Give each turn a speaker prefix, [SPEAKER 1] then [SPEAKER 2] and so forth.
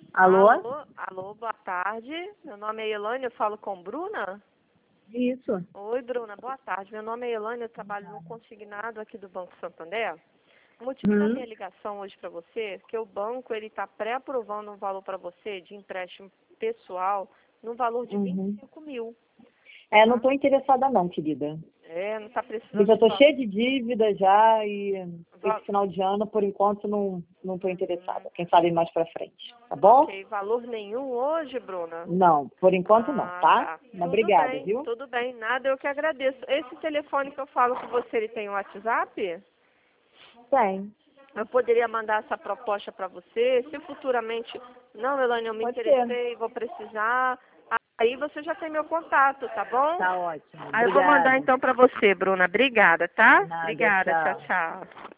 [SPEAKER 1] Alô?
[SPEAKER 2] Alô, boa tarde. Meu nome é Elaine, eu falo com Bruna?
[SPEAKER 1] Isso.
[SPEAKER 2] Oi, Bruna, boa tarde. Meu nome é Elaine, eu trabalho no consignado aqui do Banco Santander. O motivo da minha ligação hoje para você é que o banco está pré-aprovando um valor para você de empréstimo pessoal no valor de 25 mil.
[SPEAKER 1] Não estou interessada não, querida.
[SPEAKER 2] Não está precisando
[SPEAKER 1] Eu já estou
[SPEAKER 2] de
[SPEAKER 1] cheia de dívida já e esse final de ano, por enquanto, não estou interessada. Quem sabe mais pra frente, tá bom?
[SPEAKER 2] Ok, valor nenhum hoje, Bruna?
[SPEAKER 1] Não, por enquanto não, tá? Mas obrigada, viu?
[SPEAKER 2] Tudo bem, nada, eu que agradeço. Esse telefone que eu falo com você, ele tem um WhatsApp?
[SPEAKER 1] Tem.
[SPEAKER 2] Eu poderia mandar essa proposta para você, se futuramente, não, Elaine, eu me
[SPEAKER 1] Pode
[SPEAKER 2] interessei, vou precisar, aí você já tem meu contato, tá bom?
[SPEAKER 1] Tá ótimo.
[SPEAKER 2] Aí eu vou mandar
[SPEAKER 1] Obrigada.
[SPEAKER 2] então para você, Bruna. Obrigada, tá?
[SPEAKER 1] Nada,
[SPEAKER 2] Obrigada, tchau,
[SPEAKER 1] tchau.
[SPEAKER 2] tchau.